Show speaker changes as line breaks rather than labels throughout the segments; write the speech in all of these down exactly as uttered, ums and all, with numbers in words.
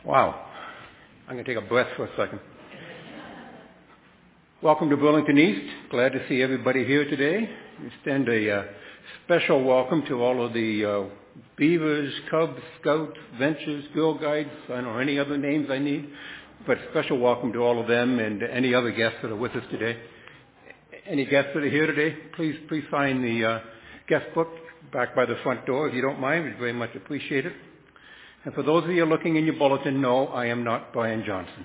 Wow. I'm going to take a breath for a second. Welcome to Burlington East. Glad to see everybody here today. We extend a uh, special welcome to all of the uh, Beavers, Cubs, Scouts, Ventures, Girl Guides, I don't know any other names I need, but special welcome to all of them and any other guests that are with us today. Any guests that are here today, please please sign the uh, guest book back by the front door if you don't mind. We'd very much appreciate it. And for those of you looking in your bulletin, no, I am not Brian Johnson.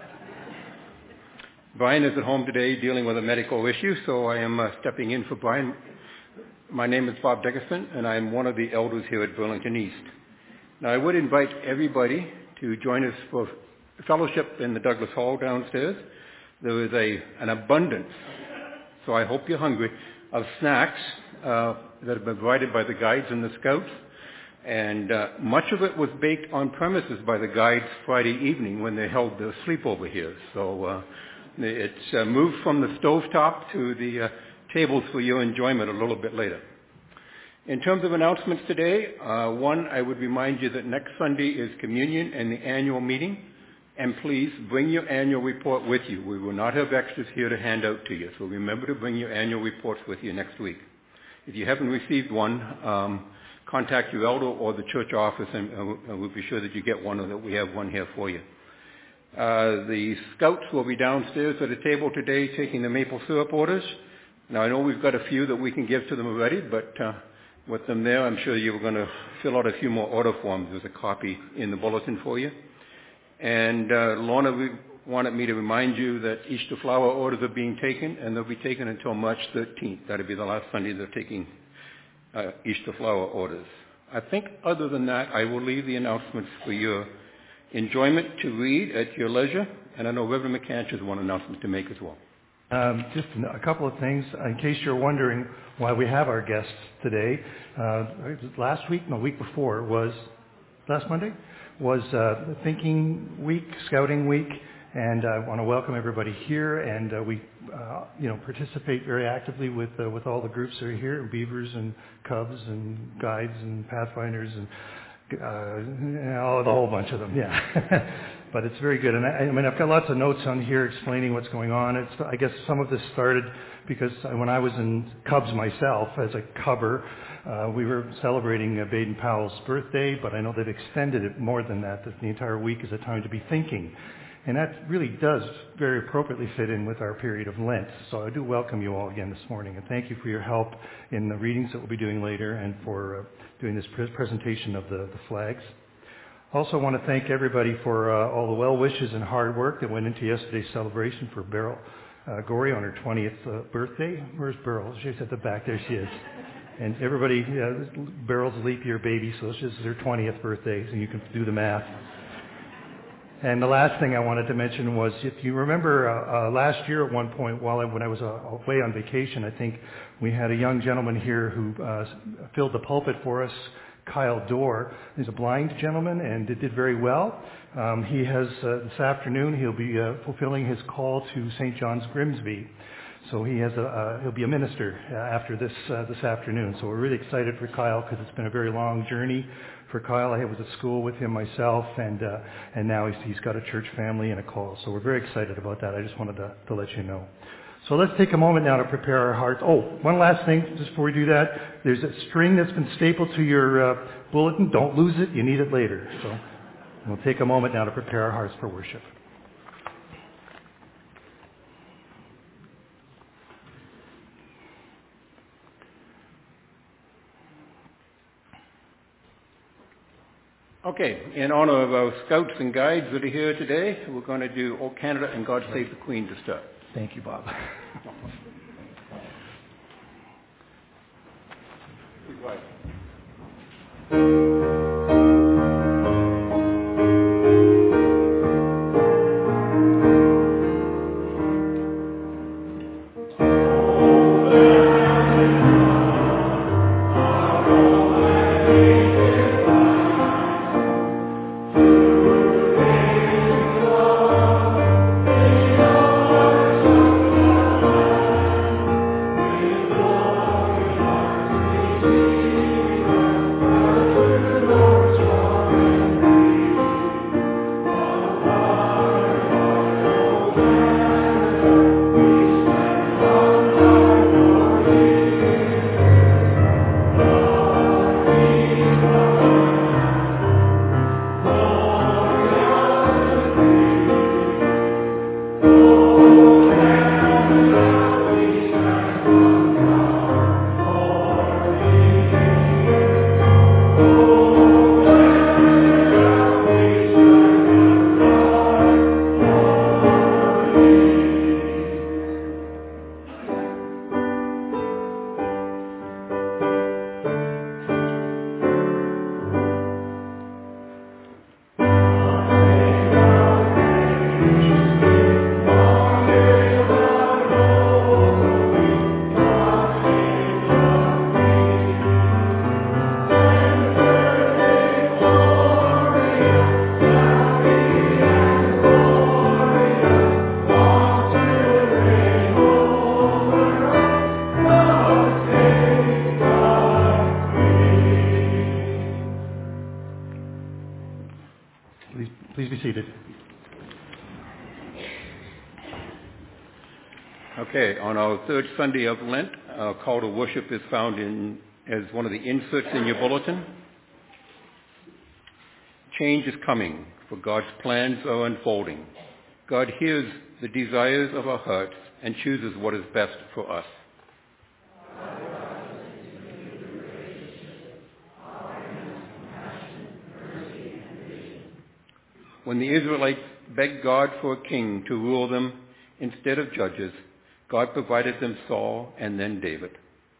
Brian is at home today dealing with a medical issue, so I am uh, stepping in for Brian. My name is Bob Dickerson, and I am one of the elders here at Burlington East. Now, I would invite everybody to join us for fellowship in the Douglas Hall downstairs. There is a, an abundance, so I hope you're hungry, of snacks uh, that have been provided by the guides and the scouts. And uh, much of it was baked on premises by the guides Friday evening when they held the sleepover here. So uh, it's uh, moved from the stovetop to the uh, tables for your enjoyment a little bit later. In terms of announcements today, uh, one, I would remind you that next Sunday is communion and the annual meeting. And please bring your annual report with you. We will not have extras here to hand out to you. So remember to bring your annual reports with you next week. If you haven't received one, um, contact your elder or the church office, and uh, we'll be sure that you get one or that we have one here for you. Uh, the scouts will be downstairs at a table today taking the maple syrup orders. Now, I know we've got a few that we can give to them already, but uh, with them there, I'm sure you're going to fill out a few more order forms. There's a copy in the bulletin for you. And uh, Lorna wanted me to remind you that Easter flower orders are being taken, and they'll be taken until March thirteenth. That'll be the last Sunday they're taking Uh, Easter flower orders. I think other than that, I will leave the announcements for your enjoyment to read at your leisure. And I know Reverend McCanch has one announcement to make as well.
Um, just a couple of things. In case you're wondering why we have our guests today, uh, last week, no, week before, was last Monday, was uh, Thinking Week, Scouting Week. And I want to welcome everybody here, and uh, we, uh, you know, participate very actively with uh, with all the groups that are here, Beavers and Cubs and Guides and Pathfinders and uh, all, a whole bunch of them, yeah. But it's very good, and I, I mean, I've got lots of notes on here explaining what's going on. It's, I guess some of this started because when I was in Cubs myself as a cubber, uh, we were celebrating uh, Baden Powell's birthday, but I know they've extended it more than that, that the entire week is a time to be thinking. And that really does very appropriately fit in with our period of Lent. So I do welcome you all again this morning. And thank you for your help in the readings that we'll be doing later and for uh, doing this pre- presentation of the, the flags. Also want to thank everybody for uh, all the well wishes and hard work that went into yesterday's celebration for Beryl uh, Gorey on her twentieth uh, birthday. Where's Beryl? She's at the back. There she is. And everybody, uh, Beryl's a leap year baby, so this is her twentieth birthday, so you can do the math. And the last thing I wanted to mention was, if you remember uh, uh, last year at one point, while I, when I was uh, away on vacation, I think we had a young gentleman here who uh, filled the pulpit for us, Kyle Dorr. He's a blind gentleman and did very well. Um, he has, uh, this afternoon, he'll be uh, fulfilling his call to Saint John's Grimsby. So he has a, uh, he'll be a minister uh, after this uh, this afternoon. So we're really excited for Kyle because it's been a very long journey for Kyle. I was at school with him myself, and uh, and now he's, he's got a church family and a call. So we're very excited about that. I just wanted to, to let you know. So let's take a moment now to prepare our hearts. Oh, one last thing just before we do that. There's a string that's been stapled to your uh, bulletin. Don't lose it. You need it later. So we'll take a moment now to prepare our hearts for worship.
Okay, in honor of our scouts and guides that are here today, we're going to do O Canada and God Save the Queen to start.
Thank you, Bob.
Thank you.
Please, please be seated.
Okay, on our third Sunday of Lent, our call to worship is found in as one of the inserts in your bulletin. Change is coming, for God's plans are unfolding. God hears the desires of our hearts and chooses what is best for us. When the Israelites begged God for a king to rule them instead of judges, God provided them Saul and then David.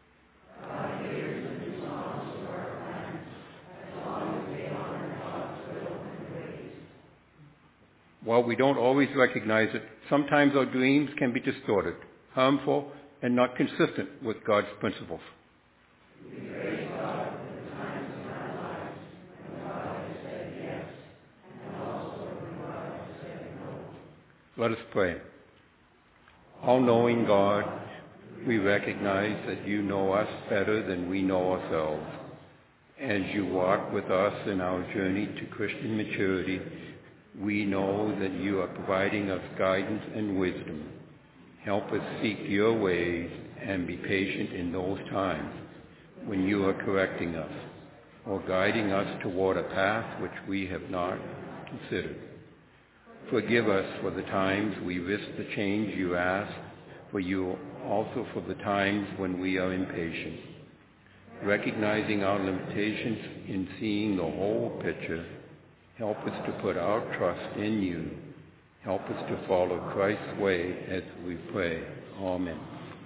While we don't always recognize it, sometimes our dreams can be distorted, harmful, and not consistent with God's principles. We praise God for the times in our lives when God has said yes, and also when God has said no. Let us pray. All-knowing God, we recognize that you know us better than we know ourselves. As you walk with us in our journey to Christian maturity, we know that you are providing us guidance and wisdom. Help us seek your ways and be patient in those times when you are correcting us or guiding us toward a path which we have not considered. Forgive us for the times we risk the change you ask, for you also for the times when we are impatient. Recognizing our limitations in seeing the whole picture, help us to put our trust in you. Help us to follow Christ's way as we pray. Amen.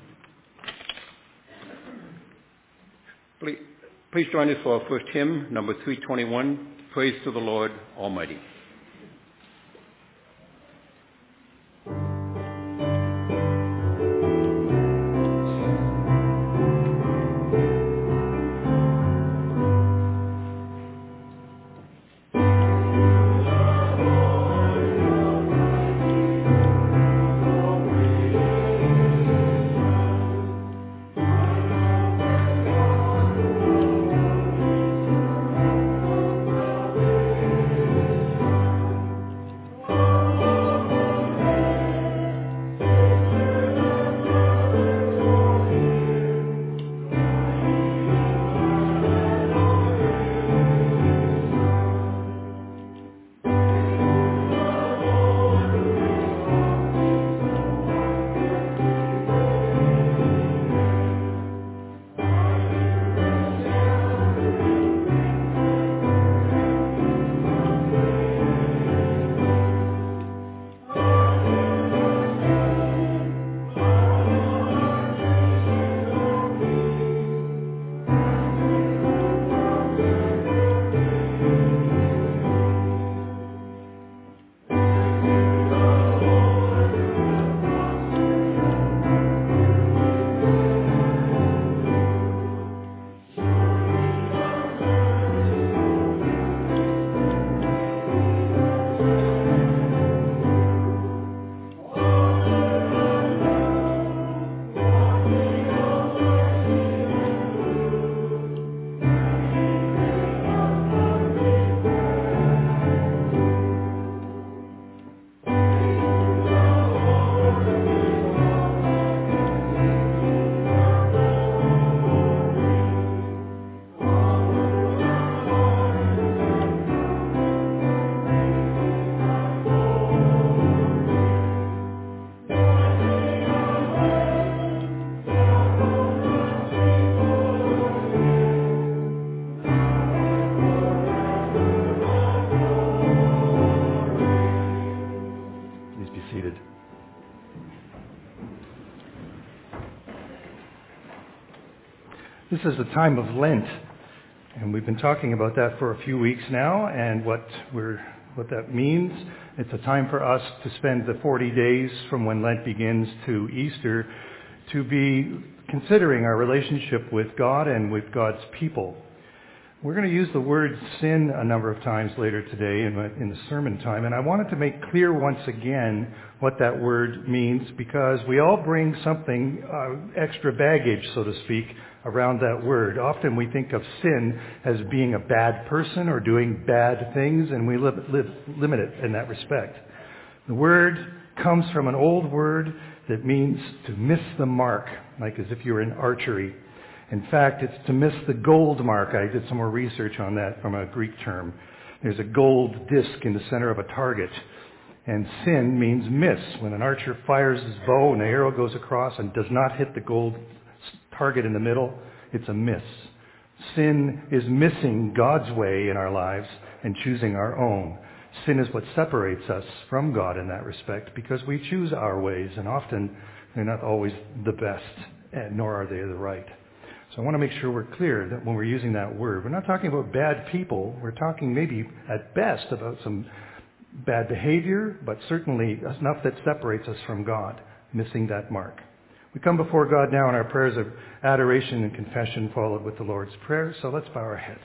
Please, please join us for our first hymn, number three twenty-one, Praise to the Lord Almighty.
This is the time of Lent, and we've been talking about that for a few weeks now, and what we're what that means. It's a time for us to spend the forty days from when Lent begins to Easter to be considering our relationship with God and with God's people. We're going to use the word sin a number of times later today in, in the sermon time, and I wanted to make clear once again what that word means, because we all bring something, uh, extra baggage, so to speak, around that word. Often we think of sin as being a bad person or doing bad things, and we live, live, limit it in that respect. The word comes from an old word that means to miss the mark, like as if you were in archery. In fact, it's to miss the gold mark. I did some more research on that from a Greek term. There's a gold disc in the center of a target. And sin means miss. When an archer fires his bow and the arrow goes across and does not hit the gold target in the middle, it's a miss. Sin is missing God's way in our lives and choosing our own. Sin is what separates us from God in that respect, because we choose our ways, and often they're not always the best, nor are they the right. So I want to make sure we're clear that when we're using that word, we're not talking about bad people. We're talking maybe at best about some bad behavior, but certainly enough that separates us from God, missing that mark. We come before God now in our prayers of adoration and confession, followed with the Lord's Prayer. So let's bow our heads.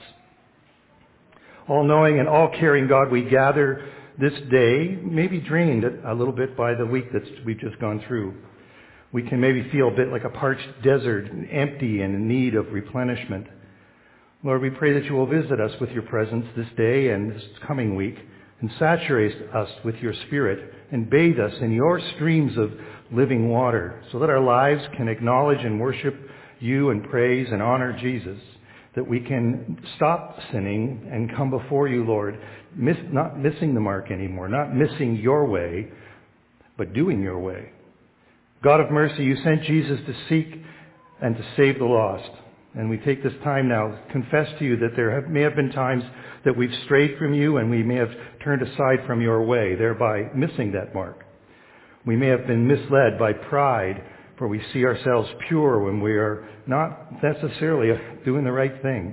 All-knowing and all-caring God, we gather this day, maybe drained a little bit by the week that we've just gone through. We can maybe feel a bit like a parched desert, empty and in need of replenishment. Lord, we pray that you will visit us with your presence this day and this coming week, and saturate us with your Spirit, and bathe us in your streams of living water, so that our lives can acknowledge and worship you and praise and honor Jesus, that we can stop sinning and come before you, Lord, miss, not missing the mark anymore, not missing your way, but doing your way. God of mercy, you sent Jesus to seek and to save the lost. And we take this time now to confess to you that there have, may have been times that we've strayed from you and we may have turned aside from your way, thereby missing that mark. We may have been misled by pride, for we see ourselves pure when we are not necessarily doing the right thing.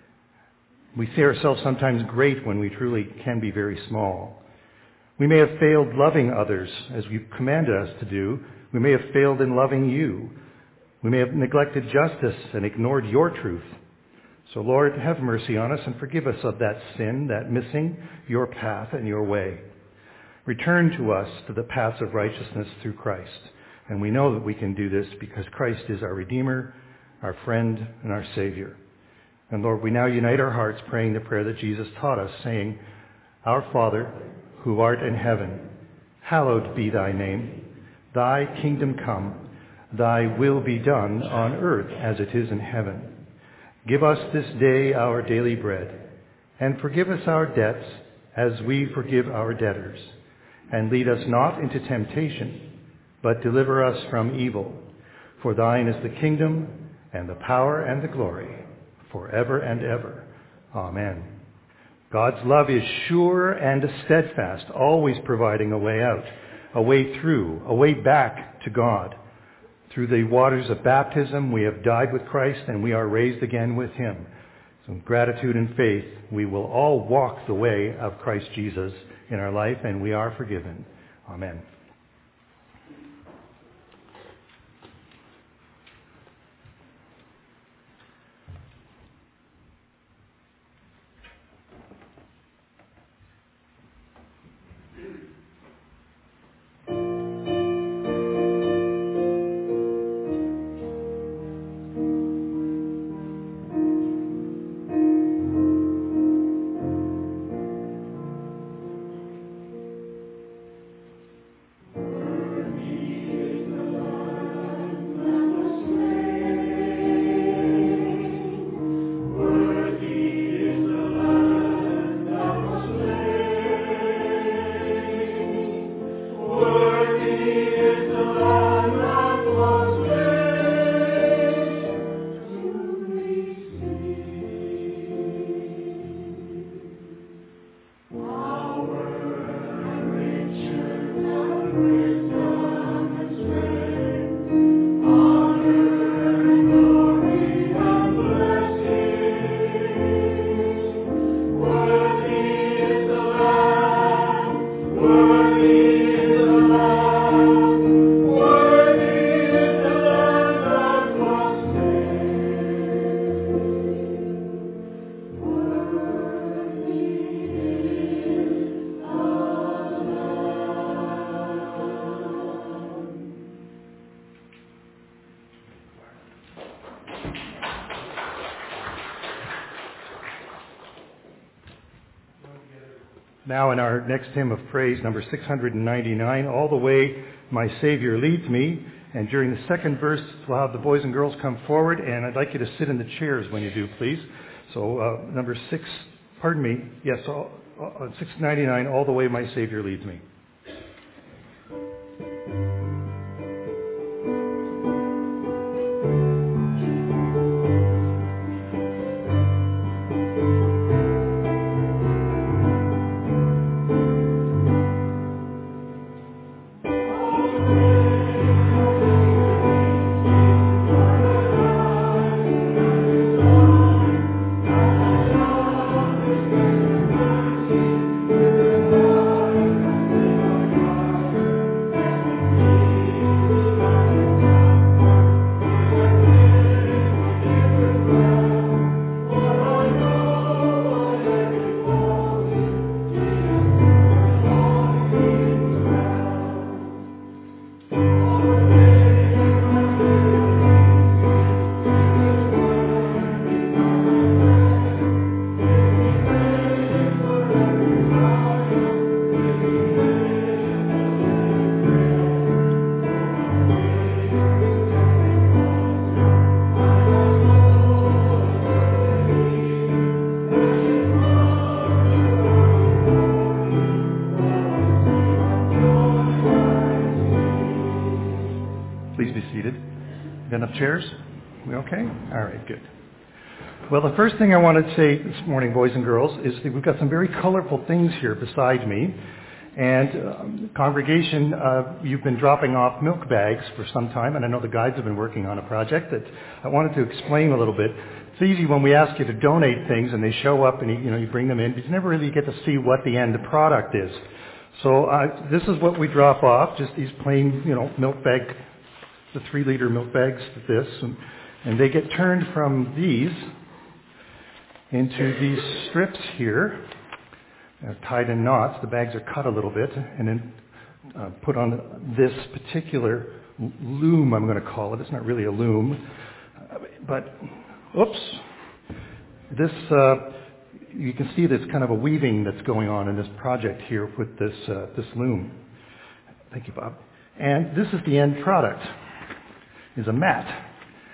We see ourselves sometimes great when we truly can be very small. We may have failed loving others as you've commanded us to do. We may have failed in loving you. We may have neglected justice and ignored your truth. So Lord, have mercy on us and forgive us of that sin, that missing your path and your way. Return to us to the paths of righteousness through Christ. And we know that we can do this because Christ is our Redeemer, our friend, and our Savior. And Lord, we now unite our hearts praying the prayer that Jesus taught us, saying, Our Father, who art in heaven, hallowed be thy name. Thy kingdom come, thy will be done on earth as it is in heaven. Give us this day our daily bread, and forgive us our debts as we forgive our debtors. And lead us not into temptation, but deliver us from evil. For thine is the kingdom, and the power, and the glory, forever and ever. Amen. God's love is sure and steadfast, always providing a way out, a way through, a way back to God. Through the waters of baptism, we have died with Christ and we are raised again with him. So with gratitude and faith, we will all walk the way of Christ Jesus in our life, and we are forgiven. Amen. Now in our next hymn of praise, number six hundred ninety-nine, All the Way My Savior Leads Me. And during the second verse, we'll have the boys and girls come forward, and I'd like you to sit in the chairs when you do, please. So uh, number six, pardon me, yes, all, uh, six ninety-nine, All the Way My Savior Leads Me. Chairs? We okay? All right, good. Well, the first thing I want to say this morning, boys and girls, is that we've got some very colorful things here beside me. And um, congregation, uh, you've been dropping off milk bags for some time, and I know the guides have been working on a project that I wanted to explain a little bit. It's easy when we ask you to donate things and they show up and you, you know you bring them in, but you never really get to see what the end product is. So uh, this is what we drop off, just these plain, you know, milk bag, the three-liter milk bags, this, and, and they get turned from these into these strips here, uh, tied in knots. The bags are cut a little bit, and then uh, put on this particular loom, I'm going to call it. It's not really a loom, uh, but, oops, this, uh, you can see there's kind of a weaving that's going on in this project here with this, uh, this loom. Thank you, Bob. And this is the end product. Is a mat,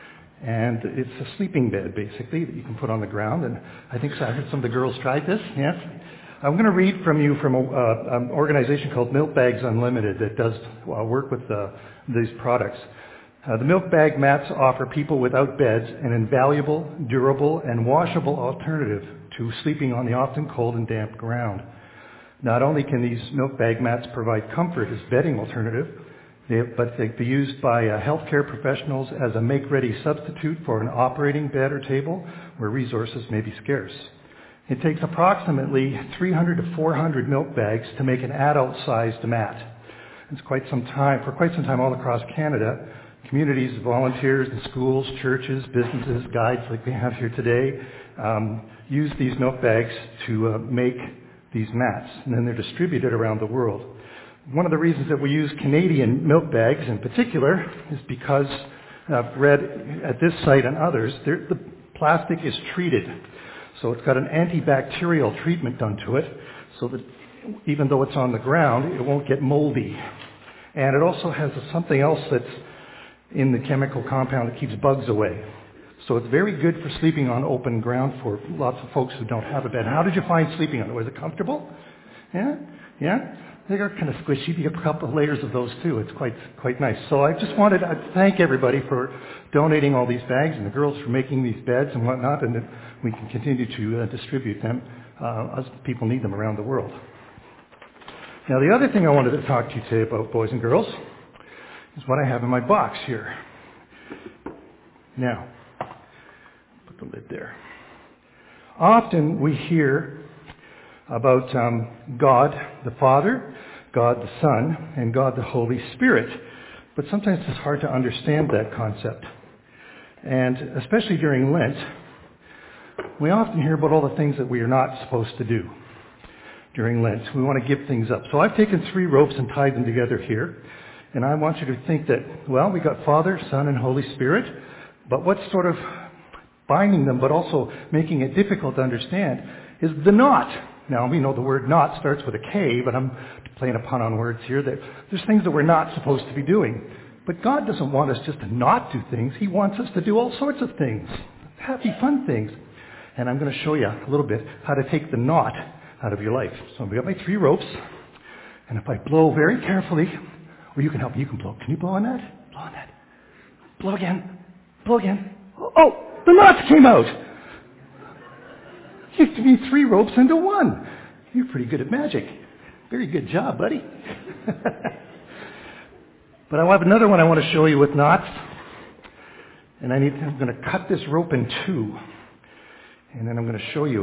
and it's a sleeping bed basically that you can put on the ground. And I think so, I heard some of the girls tried this. Yes, I'm going to read from you from a, uh, an organization called Milk Bags Unlimited that does uh, work with uh, these products. Uh, the milk bag mats offer people without beds an invaluable, durable, and washable alternative to sleeping on the often cold and damp ground. Not only can these milk bag mats provide comfort as bedding alternative, They, but they can be used by uh, healthcare professionals as a make-ready substitute for an operating bed or table where resources may be scarce. It takes approximately three hundred to four hundred milk bags to make an adult-sized mat. It's quite some time, for quite some time all across Canada, communities, volunteers in schools, churches, businesses, guides like we have here today, um, use these milk bags to uh, make these mats, and then they're distributed around the world. One of the reasons that we use Canadian milk bags in particular is because I've read at this site and others, the plastic is treated. So it's got an antibacterial treatment done to it so that even though it's on the ground, it won't get moldy. And it also has something else that's in the chemical compound that keeps bugs away. So it's very good for sleeping on open ground for lots of folks who don't have a bed. How did you find sleeping on it? Was it comfortable? Yeah? Yeah? They're kind of squishy. You get a couple of layers of those too. It's quite quite nice. So I just wanted to thank everybody for donating all these bags and the girls for making these beds and whatnot, and that we can continue to uh, distribute them uh, as people need them around the world. Now the other thing I wanted to talk to you today about, boys and girls, is what I have in my box here. Now, put the lid there. Often we hear about um, God the Father, God the Son, and God the Holy Spirit. But sometimes it's hard to understand that concept. And especially during Lent, we often hear about all the things that we are not supposed to do during Lent. We want to give things up. So I've taken three ropes and tied them together here. And I want you to think that, well, we got Father, Son, and Holy Spirit, but what's sort of binding them, but also making it difficult to understand, is the knot Now, we know the word not starts with a K, but I'm playing a pun on words here. That there's things that we're not supposed to be doing. But God doesn't want us just to not do things. He wants us to do all sorts of things. Happy, fun things. And I'm going to show you a little bit how to take the not out of your life. So I've got my three ropes. And if I blow very carefully, or you can help me, you can blow. Can you blow on that? Blow on that. Blow again. Blow again. Oh, the knots came out. You have to be three ropes into one. You're pretty good at magic. Very good job, buddy. But I have another one I want to show you with knots. And I need, I'm going to cut this rope in two. And then I'm going to show you.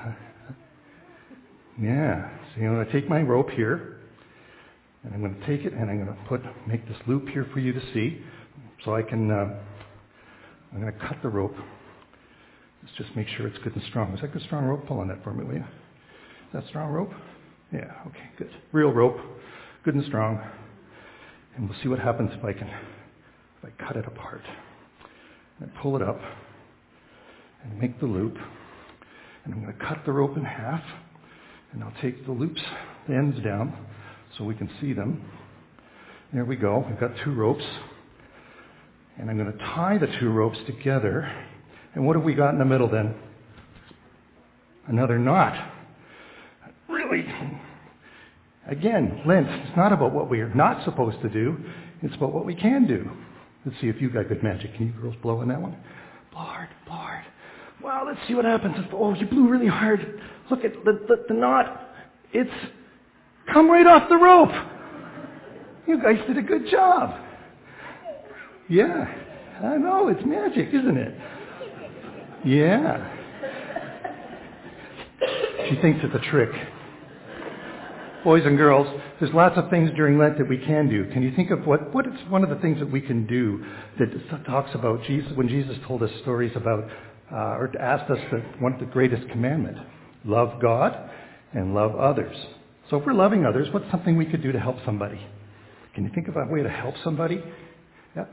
Yeah. So I'm going to take my rope here. And I'm going to take it and I'm going to put, make this loop here for you to see. So I can, uh, I'm going to cut the rope. Let's just make sure it's good and strong. Is that good strong rope? Pull on that for me, will you? Is that strong rope? Yeah, okay, good. Real rope, good and strong. And we'll see what happens if I can, if I cut it apart. I pull it up and make the loop. And I'm going to cut the rope in half. And I'll take the loops, the ends down, so we can see them. There we go. We've got two ropes. And I'm going to tie the two ropes together. And what have we got in the middle then? Another knot. Really? Again, Lent, it's not about what we are not supposed to do. It's about what we can do. Let's see if you got good magic. Can you girls blow on that one? Blow hard, blow hard. Wow, let's see what happens. Oh, you blew really hard. Look at the, the, the knot. It's come right off the rope. You guys did a good job. Yeah, I know. It's magic, isn't it? Yeah. She thinks it's a trick. Boys and girls, there's lots of things during Lent that we can do. Can you think of what, what is one of the things that we can do that talks about Jesus, when Jesus told us stories about, uh, or asked us to, one of the greatest commandment, love God and love others. So if we're loving others, what's something we could do to help somebody? Can you think of a way to help somebody? Yeah.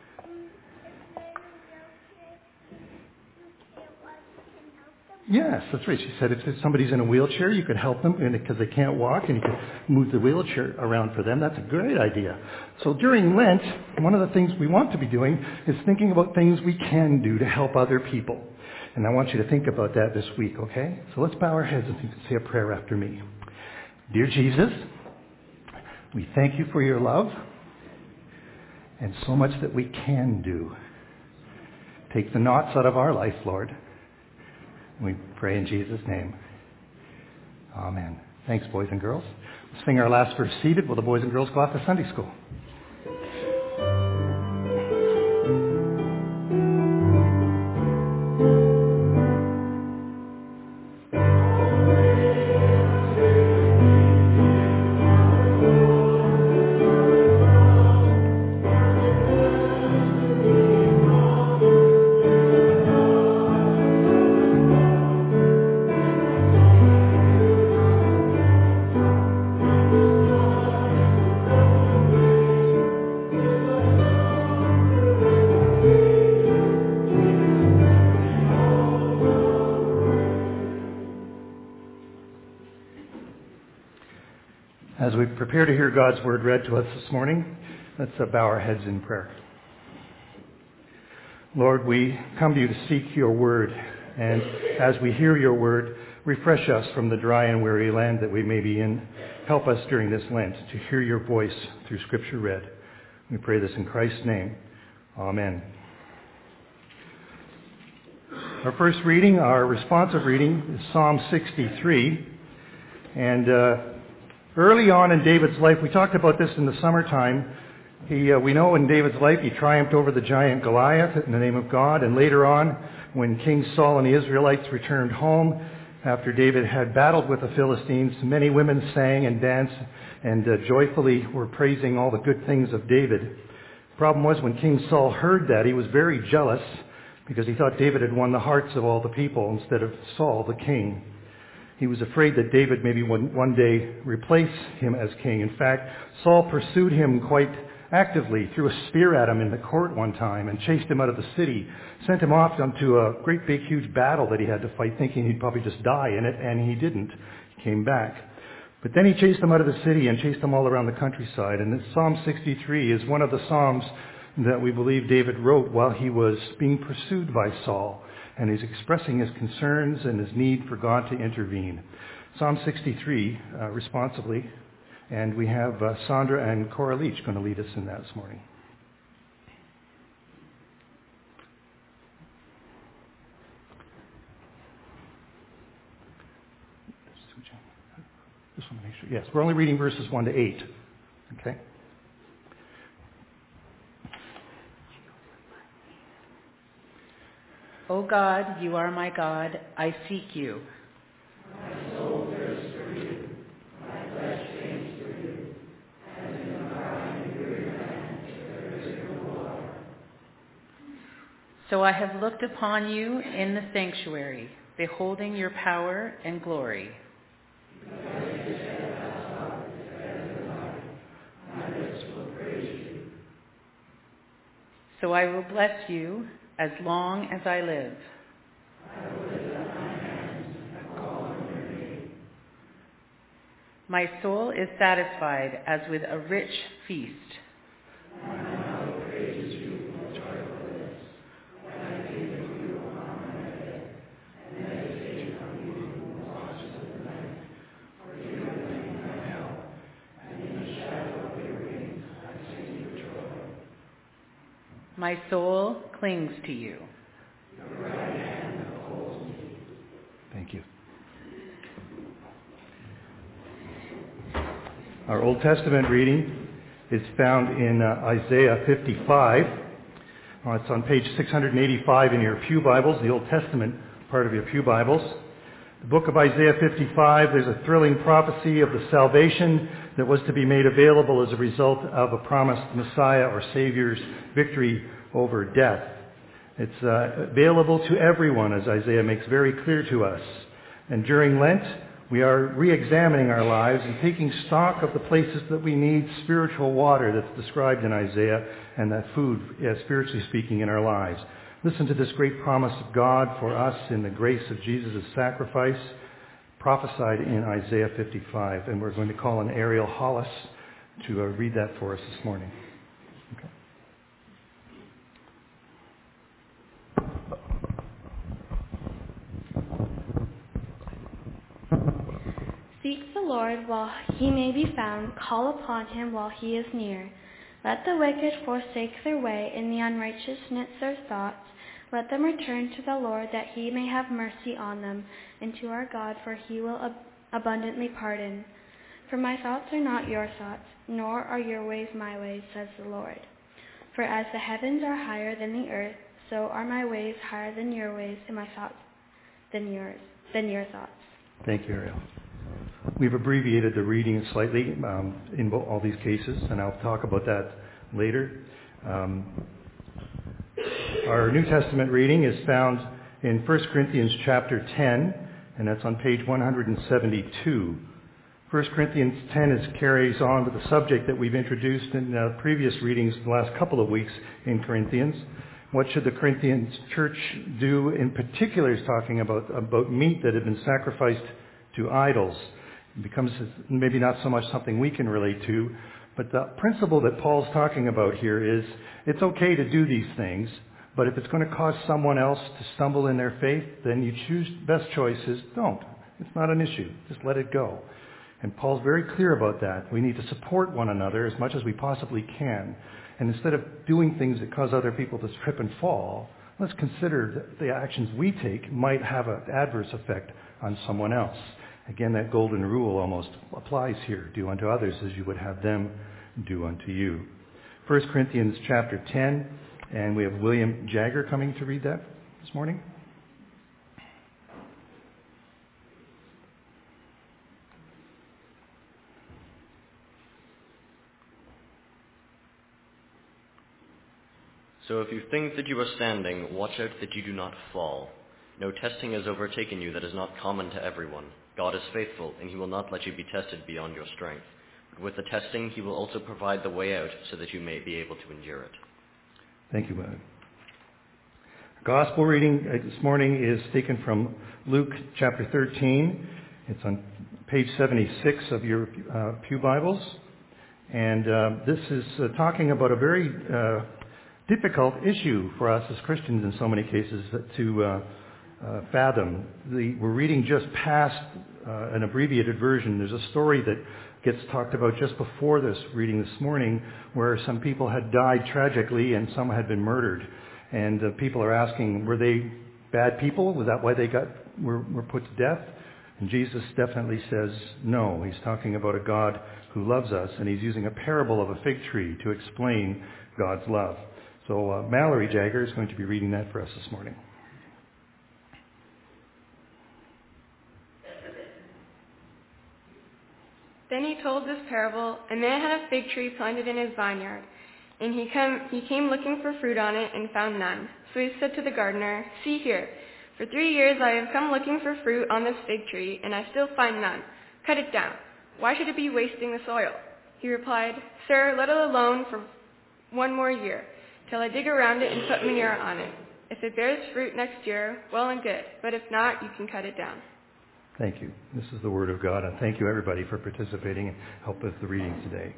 Yes, that's right. She said if somebody's in a wheelchair, you could help them because they can't walk, and you could move the wheelchair around for them. That's a great idea. So during Lent, one of the things we want to be doing is thinking about things we can do to help other people. And I want you to think about that this week, okay? So let's bow our heads and you can say a prayer after me. Dear Jesus, we thank you for your love and so much that we can do. Take the knots out of our life, Lord. We pray in Jesus' name. Amen. Thanks, boys and girls. Let's sing our last verse seated while the boys and girls go off to Sunday school. As we prepare to hear God's word read to us this morning, let's uh, bow our heads in prayer. Lord, we come to you to seek your word, and as we hear your word, refresh us from the dry and weary land that we may be in. Help us during this Lent to hear your voice through Scripture read. We pray this in Christ's name. Amen. Our first reading, our responsive reading, is Psalm sixty-three. And uh, early on in David's life, we talked about this in the summertime. He, uh, we know in David's life he triumphed over the giant Goliath in the name of God. And later on, when King Saul and the Israelites returned home, after David had battled with the Philistines, many women sang and danced and uh, joyfully were praising all the good things of David. The problem was when King Saul heard that, he was very jealous because he thought David had won the hearts of all the people instead of Saul, the king. He was afraid that David maybe would one day replace him as king. In fact, Saul pursued him quite actively, threw a spear at him in the court one time and chased him out of the city, sent him off onto a great big huge battle that he had to fight, thinking he'd probably just die in it, and he didn't. He came back. But then he chased them out of the city and chased them all around the countryside. And this Psalm sixty-three is one of the Psalms that we believe David wrote while he was being pursued by Saul. And he's expressing his concerns and his need for God to intervene. Psalm sixty-three, uh, responsibly. And we have uh, Sandra and Cora Leach going to lead us in that this morning. Just want to make sure. Yes, we're only reading verses one to eight. Okay.
O God, you are my God. I seek you.
My soul thirsts for you. My flesh faints for you. As in a dry and weary land, there is no water.
So I have looked upon you in the sanctuary, beholding your power and glory. So I will bless you as long as I live.
I will lift up my hands and call on your name.
My soul is satisfied as with a rich feast.
My mouth praises you with joyfulness. When I think of you upon my bed, and meditate on you in the watches of the night. For you have been my help, and in the shadow of your wings I sing with joy.
My soul clings to you.
Your right hand upholds me.
Thank you. Our Old Testament reading is found in uh, Isaiah fifty-five. Uh, it's on page six hundred eighty-five in your Pew Bibles, the Old Testament part of your Pew Bibles. The book of Isaiah fifty-five, there's a thrilling prophecy of the salvation that was to be made available as a result of a promised Messiah or Savior's victory over death. It's uh, available to everyone, as Isaiah makes very clear to us. And during Lent, we are re-examining our lives and taking stock of the places that we need spiritual water that's described in Isaiah, and that food, yeah, spiritually speaking, in our lives. Listen to this great promise of God for us in the grace of Jesus' sacrifice, prophesied in Isaiah fifty-five. And we're going to call on Ariel Hollis to uh, read that for us this morning. Okay.
Seek the Lord while he may be found. Call upon him while he is near. Let the wicked forsake their way, and the unrighteous knit their thoughts. Let them return to the Lord, that he may have mercy on them, and to our God, for he will ab- abundantly pardon. For my thoughts are not your thoughts, nor are your ways my ways, says the Lord. For as the heavens are higher than the earth, so are my ways higher than your ways, and my thoughts than yours, than your thoughts.
Thank you, Ariel. We've abbreviated the reading slightly um, in all these cases, and I'll talk about that later. Um, our New Testament reading is found in First Corinthians chapter ten, and that's on page one hundred seventy-two. First Corinthians ten is, carries on with the subject that we've introduced in uh, previous readings the last couple of weeks in Corinthians. What should the Corinthians church do? In particular, is talking about, about meat that had been sacrificed to idols. It becomes maybe not so much something we can relate to, but the principle that Paul's talking about here is it's okay to do these things, but if it's going to cause someone else to stumble in their faith, then you choose best choices. Don't. It's not an issue. Just let it go. And Paul's very clear about that. We need to support one another as much as we possibly can. And instead of doing things that cause other people to trip and fall, let's consider that the actions we take might have an adverse effect on someone else. Again, that golden rule almost applies here. Do unto others as you would have them do unto you. First Corinthians chapter ten, and we have William Jagger coming to read that this morning.
So if you think that you are standing, watch out that you do not fall. No testing has overtaken you that is not common to everyone. God is faithful, and he will not let you be tested beyond your strength. But with the testing, he will also provide the way out so that you may be able to endure it.
Thank you, William. Gospel reading this morning is taken from Luke chapter thirteen. It's on page seventy-six of your uh, Pew Bibles. And uh, this is uh, talking about a very uh, difficult issue for us as Christians in so many cases to uh, uh, fathom. The, we're reading just past uh, an abbreviated version. There's a story that gets talked about just before this reading this morning where some people had died tragically and some had been murdered. And uh, people are asking, were they bad people? Was that why they got were, were put to death? And Jesus definitely says no. He's talking about a God who loves us, and he's using a parable of a fig tree to explain God's love. So uh, Mallory Jagger is going to be reading that for us this morning.
Then he told this parable. A man had a fig tree planted in his vineyard, and he, come, he came looking for fruit on it and found none. So he said to the gardener, "See here, for three years I have come looking for fruit on this fig tree, and I still find none. Cut it down. Why should it be wasting the soil?" He replied, "Sir, let it alone for one more year, till I dig around it and put manure on it. If it bears fruit next year, well and good, but if not, you can cut it down."
Thank you. This is the Word of God, and thank you everybody for participating and help with the reading today.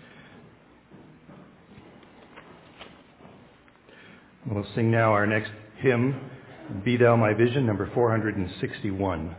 We'll sing now our next hymn, "Be Thou My Vision," number four hundred sixty-one.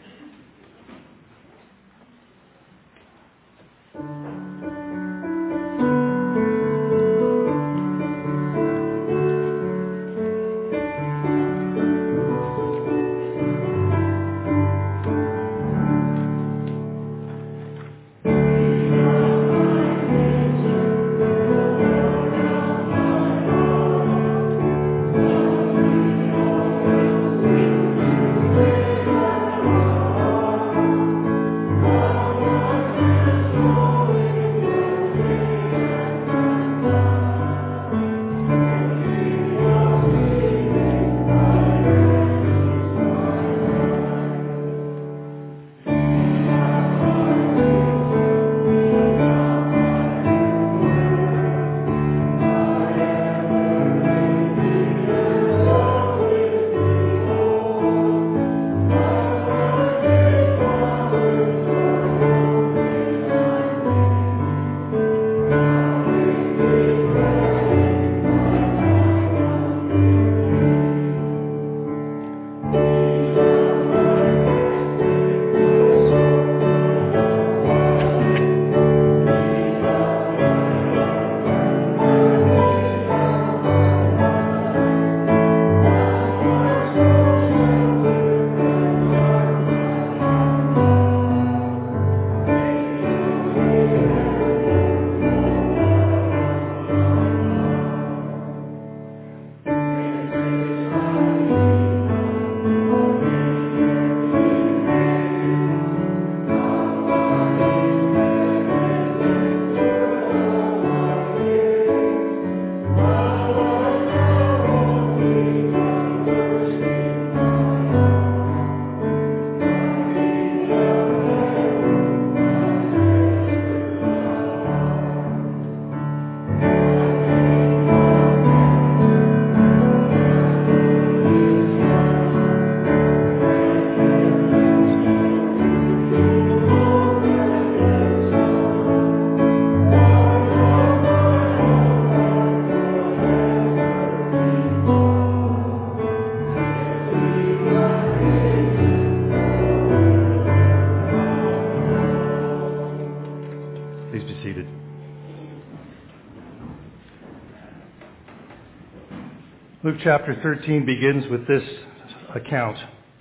Luke chapter thirteen begins with this account.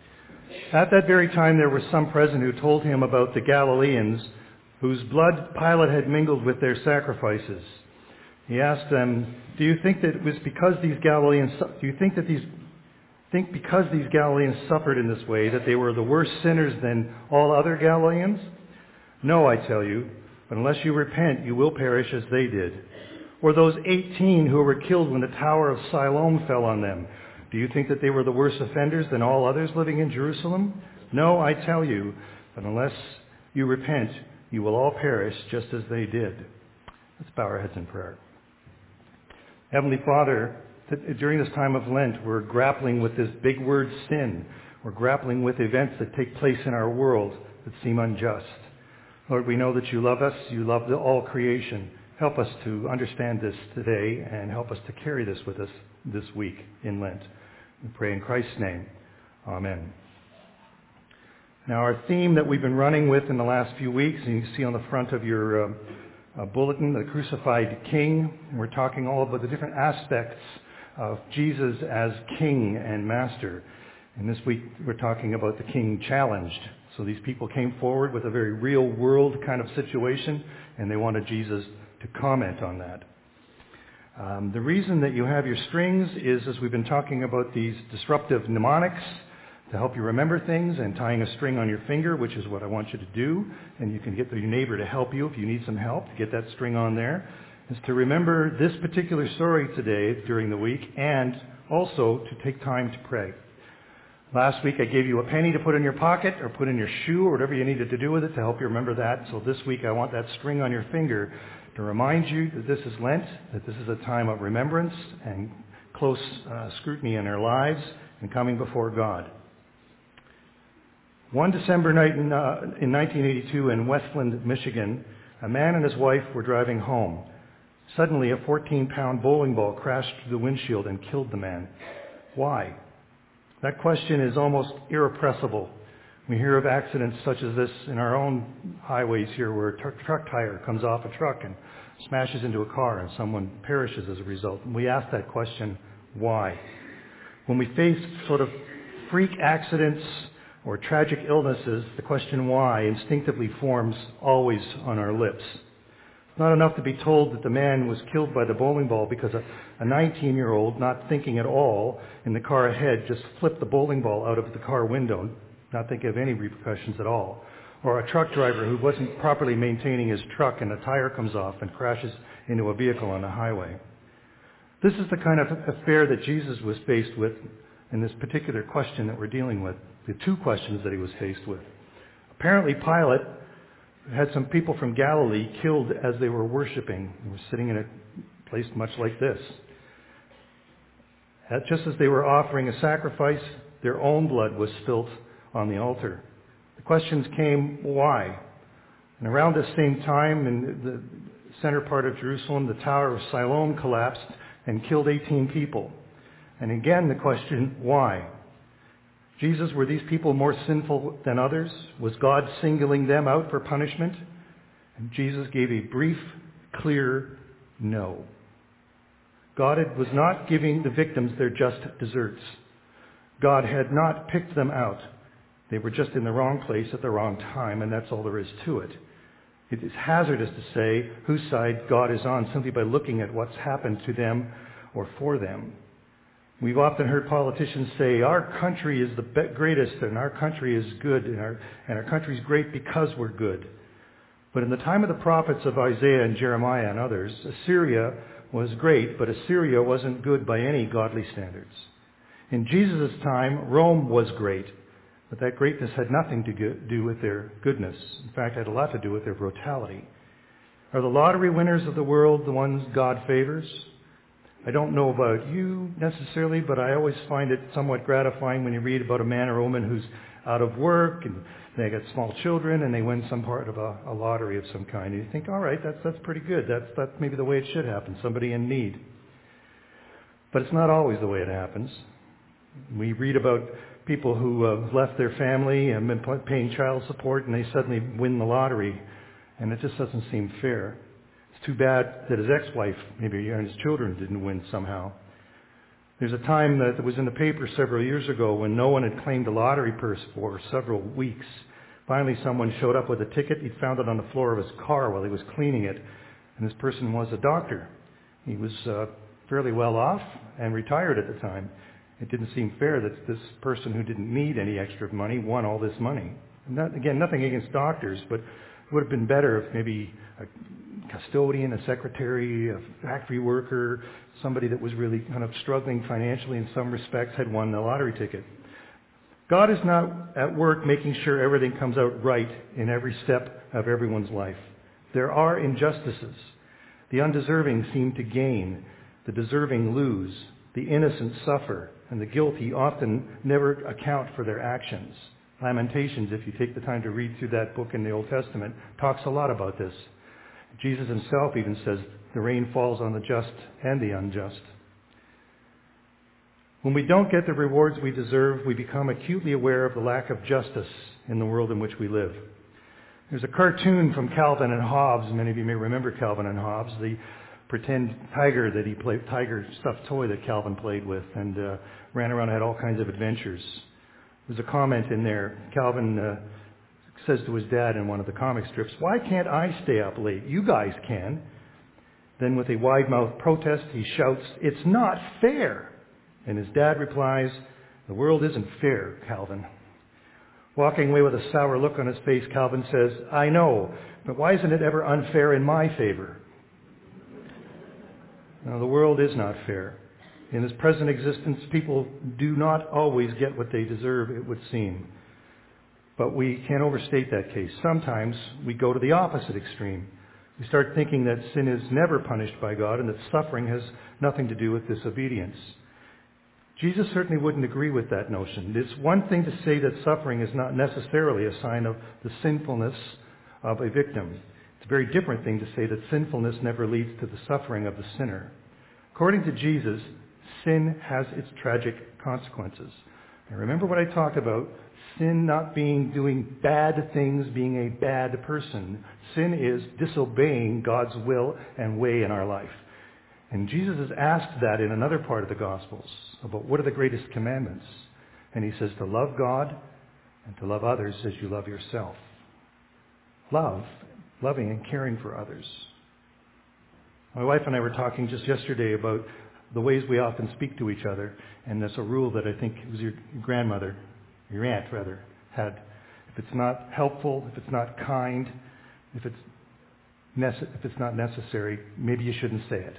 At that very time there were some present who told him about the Galileans whose blood Pilate had mingled with their sacrifices. He asked them, "Do you think that it was because these Galileans, do you think that these, think because these Galileans suffered in this way that they were the worse sinners than all other Galileans? No, I tell you, but unless you repent, you will perish as they did. Or those eighteen who were killed when the Tower of Siloam fell on them. Do you think that they were the worse offenders than all others living in Jerusalem? No, I tell you, but unless you repent, you will all perish just as they did." Let's bow our heads in prayer. Heavenly Father, during this time of Lent, we're grappling with this big word sin. We're grappling with events that take place in our world that seem unjust. Lord, we know that you love us. You love the, all creation. Help us to understand this today and help us to carry this with us this week in Lent. We pray in Christ's name. Amen. Now, our theme that we've been running with in the last few weeks, and you can see on the front of your uh, uh, bulletin, the Crucified King. We're talking all about the different aspects of Jesus as King and Master. And this week, we're talking about the King challenged. So these people came forward with a very real-world kind of situation, and they wanted Jesus to comment on that. Um, the reason that you have your strings is, as we've been talking about these disruptive mnemonics, to help you remember things, and tying a string on your finger, which is what I want you to do, and you can get your neighbor to help you if you need some help to get that string on there, is to remember this particular story today during the week, and also to take time to pray. Last week I gave you a penny to put in your pocket or put in your shoe or whatever you needed to do with it to help you remember that. So this week I want that string on your finger to remind you that this is Lent, that this is a time of remembrance and close uh, scrutiny in our lives and coming before God. One December night in, uh, in nineteen eighty-two in Westland, Michigan, a man and his wife were driving home. Suddenly, a fourteen-pound bowling ball crashed through the windshield and killed the man. Why? That question is almost irrepressible. We hear of accidents such as this in our own highways here, where a tr- truck tire comes off a truck and smashes into a car and someone perishes as a result. And we ask that question, why? When we face sort of freak accidents or tragic illnesses, the question why instinctively forms always on our lips. It's not enough to be told that the man was killed by the bowling ball because a, a nineteen-year-old, not thinking at all in the car ahead, just flipped the bowling ball out of the car window, not thinking of any repercussions at all. Or a truck driver who wasn't properly maintaining his truck and a tire comes off and crashes into a vehicle on the highway. This is the kind of affair that Jesus was faced with in this particular question that we're dealing with, the two questions that he was faced with. Apparently Pilate had some people from Galilee killed as they were worshiping. They were sitting in a place much like this. Just as they were offering a sacrifice, their own blood was spilt on the altar. The questions came, why? And around the same time, in the center part of Jerusalem, the Tower of Siloam collapsed and killed eighteen people. And again, the question, why? Jesus, were these people more sinful than others? Was God singling them out for punishment? And Jesus gave a brief, clear no. God was not giving the victims their just deserts. God had not picked them out. They were just in the wrong place at the wrong time, and that's all there is to it. It is hazardous to say whose side God is on simply by looking at what's happened to them or for them. We've often heard politicians say, our country is the greatest and our country is good and our, and our country is great because we're good. But in the time of the prophets of Isaiah and Jeremiah and others, Assyria was great, but Assyria wasn't good by any godly standards. In Jesus' time, Rome was great, but that greatness had nothing to do with their goodness. In fact, it had a lot to do with their brutality. Are the lottery winners of the world the ones God favors? I don't know about you necessarily, but I always find it somewhat gratifying when you read about a man or woman who's out of work and they got small children and they win some part of a, a lottery of some kind. And you think, all right, that's that's pretty good. That's that's maybe the way it should happen, somebody in need. But it's not always the way it happens. We read about people who have left their family and been paying child support and they suddenly win the lottery, and it just doesn't seem fair. It's too bad that his ex-wife, maybe, and his children didn't win somehow. There's a time that was in the paper several years ago when no one had claimed a lottery purse for several weeks. Finally, someone showed up with a ticket. He'd found it on the floor of his car while he was cleaning it, and this person was a doctor. He was uh, fairly well off and retired at the time. It didn't seem fair that this person who didn't need any extra money won all this money. And that, again, nothing against doctors, but it would have been better if maybe a custodian, a secretary, a factory worker, somebody that was really kind of struggling financially in some respects had won the lottery ticket. God is not at work making sure everything comes out right in every step of everyone's life. There are injustices. The undeserving seem to gain. The deserving lose. The innocent suffer. And the guilty often never account for their actions. Lamentations, if you take the time to read through that book in the Old Testament, talks a lot about this. Jesus himself even says the rain falls on the just and the unjust. When we don't get the rewards we deserve, we become acutely aware of the lack of justice in the world in which we live. There's a cartoon from Calvin and Hobbes. Many of you may remember Calvin and Hobbes, the pretend tiger that he played, tiger stuffed toy that Calvin played with and uh, ran around and had all kinds of adventures. There's a comment in there. Calvin uh, says to his dad in one of the comic strips, "Why can't I stay up late? You guys can." Then with a wide-mouthed protest, he shouts, "It's not fair." And his dad replies, "The world isn't fair, Calvin." Walking away with a sour look on his face, Calvin says, "I know, but why isn't it ever unfair in my favor?" Now, the world is not fair. In its present existence, people do not always get what they deserve, it would seem. But we can't overstate that case. Sometimes we go to the opposite extreme. We start thinking that sin is never punished by God and that suffering has nothing to do with disobedience. Jesus certainly wouldn't agree with that notion. It's one thing to say that suffering is not necessarily a sign of the sinfulness of a victim. It's a very different thing to say that sinfulness never leads to the suffering of the sinner. According to Jesus, sin has its tragic consequences. And remember what I talked about, sin not being doing bad things, being a bad person. Sin is disobeying God's will and way in our life. And Jesus is asked that in another part of the Gospels, about what are the greatest commandments. And he says to love God and to love others as you love yourself. Love, loving and caring for others. My wife and I were talking just yesterday about the ways we often speak to each other, and there's a rule that I think it was your grandmother, your aunt rather, had. If it's not helpful, if it's not kind, if it's nece- if it's not necessary, maybe you shouldn't say it.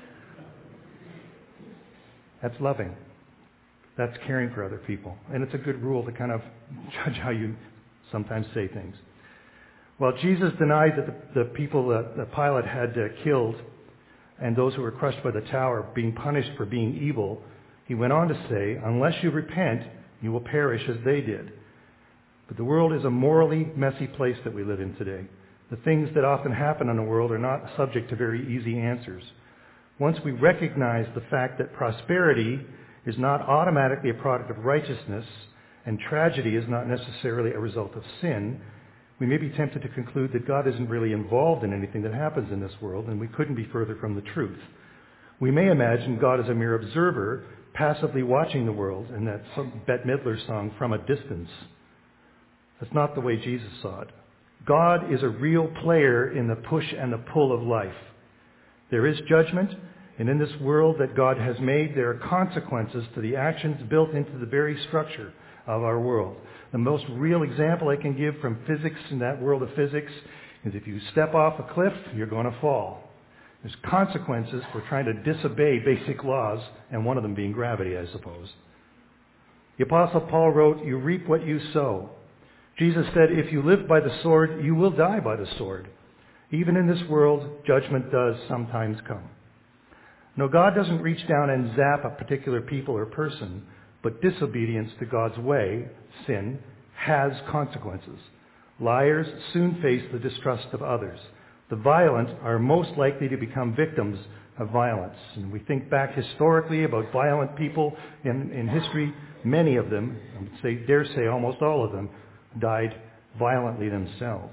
That's loving. That's caring for other people. And it's a good rule to kind of judge how you sometimes say things. Well, Jesus denied that the, the people that the Pilate had uh, killed and those who were crushed by the tower being punished for being evil. He went on to say, unless you repent, you will perish as they did. But the world is a morally messy place that we live in today. The things that often happen in the world are not subject to very easy answers. Once we recognize the fact that prosperity is not automatically a product of righteousness and tragedy is not necessarily a result of sin, we may be tempted to conclude that God isn't really involved in anything that happens in this world, and we couldn't be further from the truth. We may imagine God as a mere observer, passively watching the world, in that Bette Midler song, From a Distance. That's not the way Jesus saw it. God is a real player in the push and the pull of life. There is judgment, and in this world that God has made, there are consequences to the actions built into the very structure of our world. The most real example I can give from physics, in that world of physics, is if you step off a cliff, you're going to fall. There's consequences for trying to disobey basic laws, and one of them being gravity, I suppose. The Apostle Paul wrote, you reap what you sow. Jesus said, if you live by the sword, you will die by the sword. Even in this world, judgment does sometimes come. No, God doesn't reach down and zap a particular people or person, but disobedience to God's way, sin, has consequences. Liars soon face the distrust of others. The violent are most likely to become victims of violence. And we think back historically about violent people in, in history. Many of them, I would say, dare say almost all of them, died violently themselves.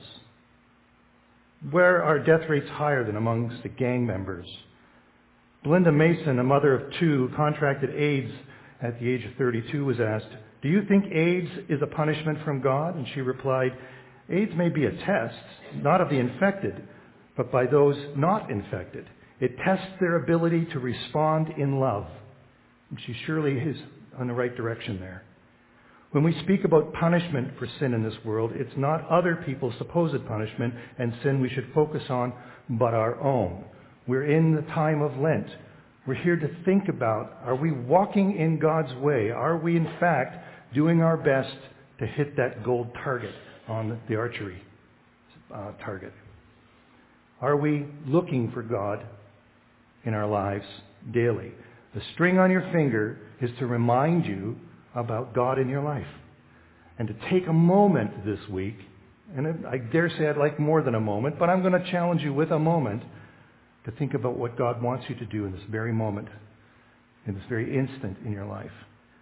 Where are death rates higher than amongst the gang members? Belinda Mason, a mother of two, who contracted AIDS at the age of thirty-two, was asked, do you think AIDS is a punishment from God? And she replied, AIDS may be a test, not of the infected, but by those not infected. It tests their ability to respond in love. And she surely is on the right direction there. When we speak about punishment for sin in this world, it's not other people's supposed punishment and sin we should focus on, but our own. We're in the time of Lent. We're here to think about, are we walking in God's way? Are we, in fact, doing our best to hit that gold target on the archery uh, target? Are we looking for God in our lives daily? The string on your finger is to remind you about God in your life. and to take a moment this week, and I dare say I'd like more than a moment, but I'm going to challenge you with a moment to think about what God wants you to do in this very moment, in this very instant in your life.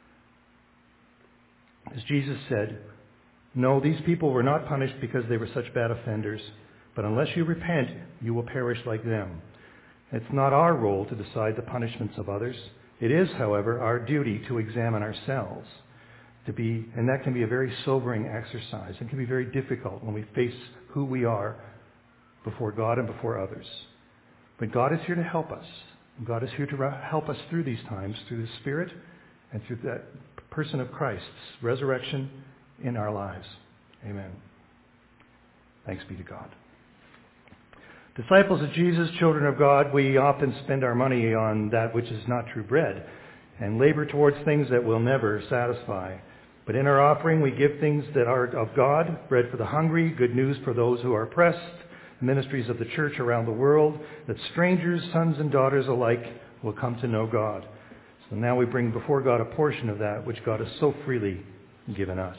As Jesus said, no, these people were not punished because they were such bad offenders, but unless you repent, you will perish like them. It's not our role to decide the punishments of others. It is, however, our duty to examine ourselves. To be, and that can be a very sobering exercise. It can be very difficult when we face who we are before God and before others. But God is here to help us. God is here to help us through these times, through the Spirit and through that person of Christ's resurrection in our lives. Amen. Thanks be to God. Disciples of Jesus, children of God, we often spend our money on that which is not true bread and labor towards things that will never satisfy. But in our offering, we give things that are of God, bread for the hungry, good news for those who are oppressed, ministries of the church around the world, that strangers, sons and daughters alike, will come to know God. So now we bring before God a portion of that which God has so freely given us.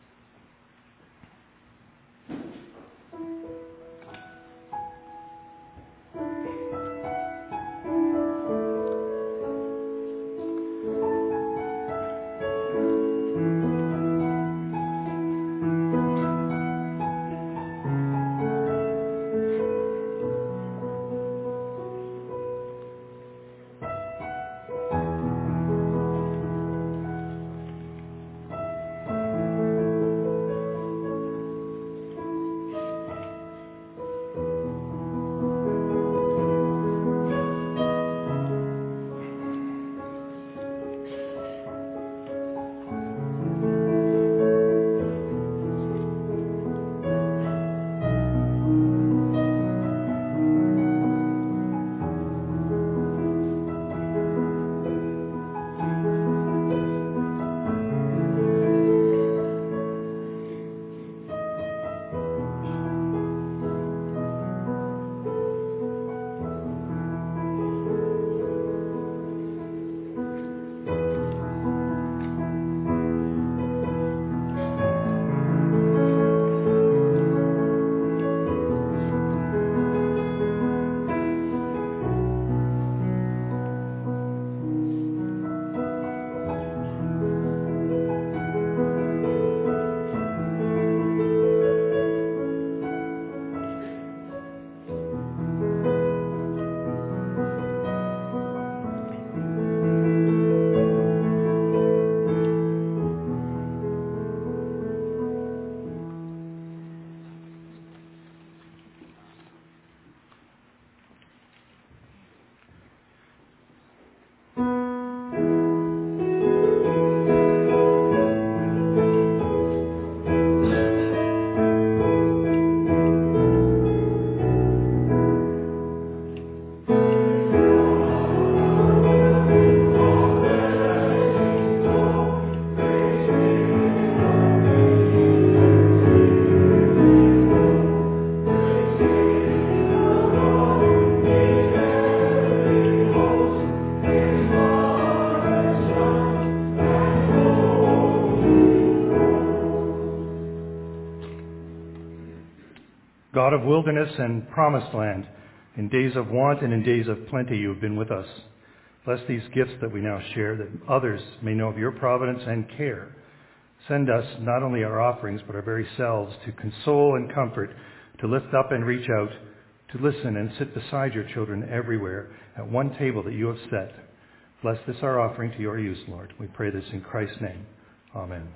God of wilderness and promised land, in days of want and in days of plenty you have been with us. Bless these gifts that we now share, that others may know of your providence and care. Send us not only our offerings, but our very selves to console and comfort, to lift up and reach out, to listen and sit beside your children everywhere at one table that you have set. Bless this our offering to your use, Lord. We pray this in Christ's name. Amen.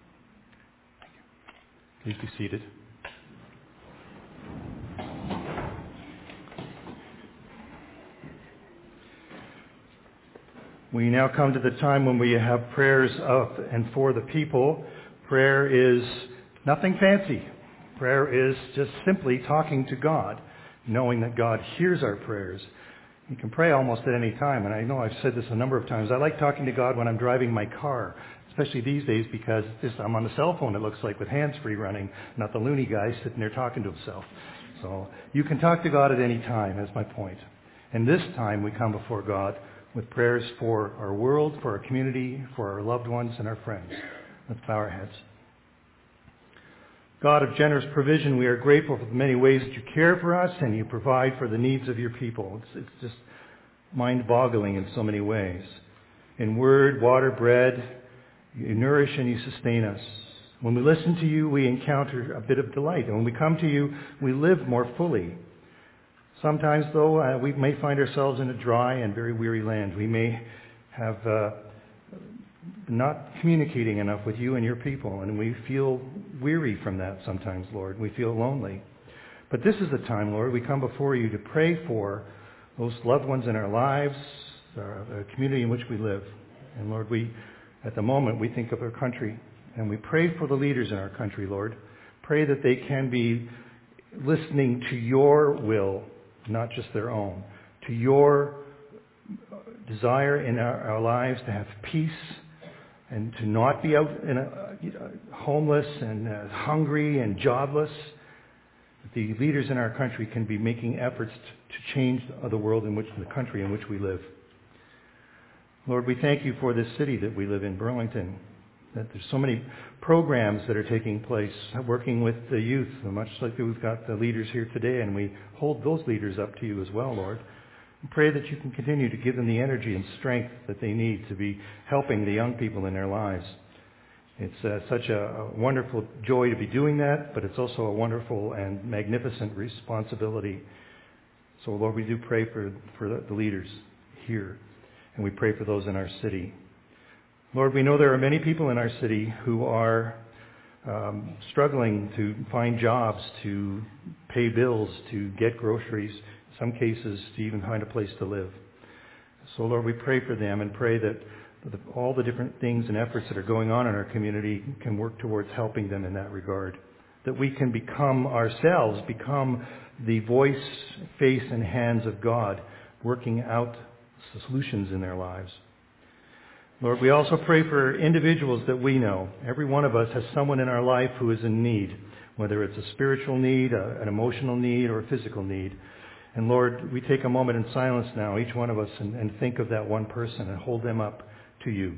Please be seated. We now come to the time when we have prayers of and for the people. Prayer is nothing fancy. Prayer is just simply talking to God, knowing that God hears our prayers. You can pray almost at any time, and I know I've said this a number of times. I like talking to God when I'm driving my car, especially these days because this, I'm on the cell phone, it looks like, with hands-free running, not the loony guy sitting there talking to himself. So you can talk to God at any time, that's my point. And this time we come before God with prayers for our world, for our community, for our loved ones and our friends. Let's bow our heads. God of generous provision, we are grateful for the many ways that you care for us and you provide for the needs of your people. It's, it's just mind-boggling in so many ways. In word, water, bread, you nourish and you sustain us. When we listen to you, we encounter a bit of delight. And when we come to you, we live more fully. Sometimes, though, uh, we may find ourselves in a dry and very weary land. We may have uh, not communicating enough with you and your people, and we feel weary from that sometimes, Lord. We feel lonely. But this is the time, Lord, we come before you to pray for those loved ones in our lives, our, the community in which we live. And Lord, we, at the moment, we think of our country, and we pray for the leaders in our country, Lord. Pray that they can be listening to your will, not just their own, to your desire in our, our lives to have peace and to not be out in a, homeless and uh, hungry and jobless. The leaders in our country can be making efforts to, to change the world in which, the country in which we live. Lord, we thank you for this city that we live in, Burlington, that there's so many programs that are taking place, working with the youth, much like we've got the leaders here today, and we hold those leaders up to you as well, Lord. And pray that you can continue to give them the energy and strength that they need to be helping the young people in their lives. It's uh, such a, a wonderful joy to be doing that, but it's also a wonderful and magnificent responsibility. So, Lord, we do pray for, for the leaders here, and we pray for those in our city. Lord, we know there are many people in our city who are um, struggling to find jobs, to pay bills, to get groceries, in some cases to even find a place to live. So, Lord, we pray for them and pray that the, all the different things and efforts that are going on in our community can work towards helping them in that regard. That we can become ourselves, become the voice, face, and hands of God, working out solutions in their lives. Lord, we also pray for individuals that we know. Every one of us has someone in our life who is in need, whether it's a spiritual need, a, an emotional need, or a physical need. And Lord, we take a moment in silence now, each one of us, and, and think of that one person and hold them up to you.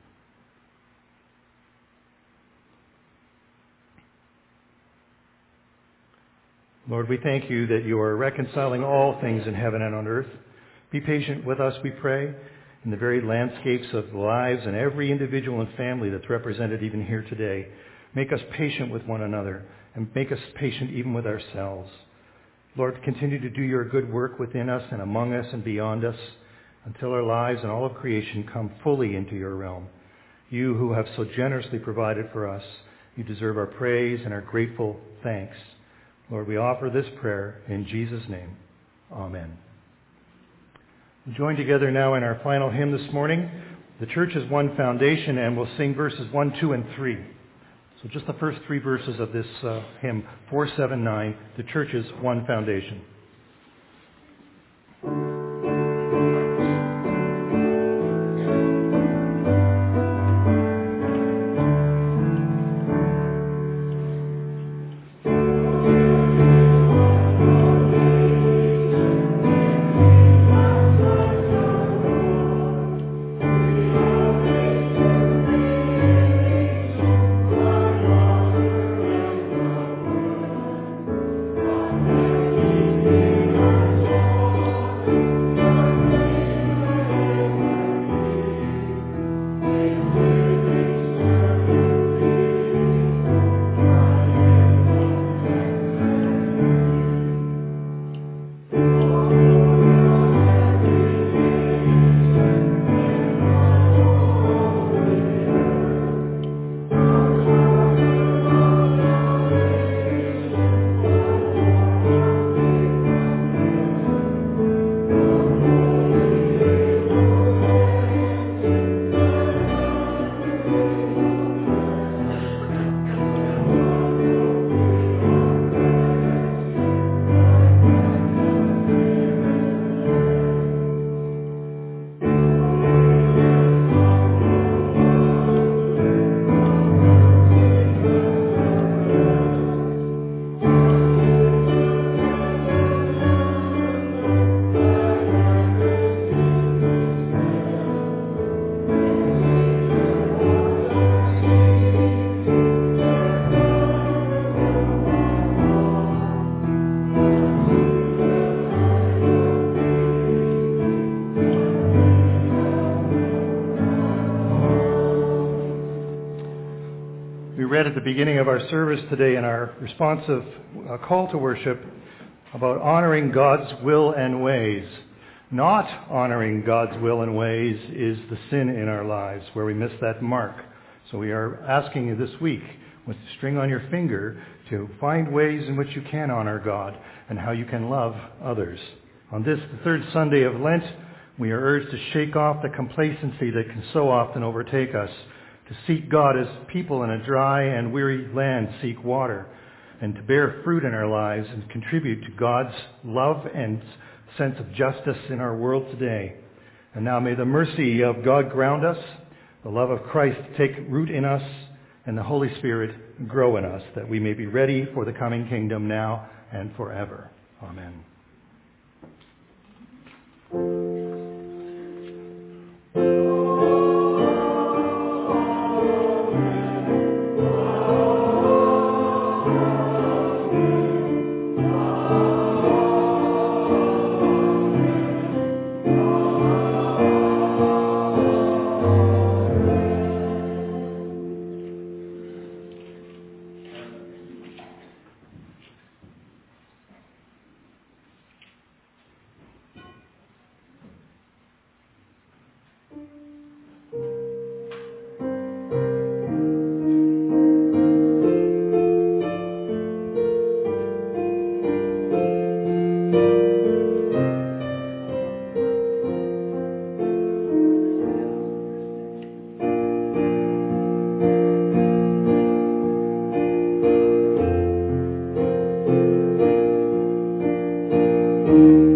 Lord, we thank you that you are reconciling all things in heaven and on earth. Be patient with us, we pray, in the very landscapes of the lives and every individual and family that's represented even here today. Make us patient with one another and make us patient even with ourselves. Lord, continue to do your good work within us and among us and beyond us until our lives and all of creation come fully into your realm. You who have so generously provided for us, you deserve our praise and our grateful thanks. Lord, we offer this prayer in Jesus' name. Amen. We join together now in our final hymn this morning. The church is one foundation, and we'll sing verses one, two, and three. So just the first three verses of this uh, hymn, four seven nine, the church is one foundation.
Amen.
at the beginning of our service today in our responsive uh, call to worship about honoring God's will and ways. Not honoring God's will and ways is the sin in our lives where we miss that mark. So we are asking you this week, with the string on your finger, to find ways in which you can honor God and how you can love others. On this, the third Sunday of Lent, we are urged to shake off the complacency that can so often overtake us, to seek God as people in a dry and weary land seek water, and to bear fruit in our lives and contribute to God's love and sense of justice in our world today. And now may the mercy of God ground us, the love of Christ take root in us, and the Holy Spirit grow in us, that we may be ready for the coming kingdom now and forever. Amen.
Thank you.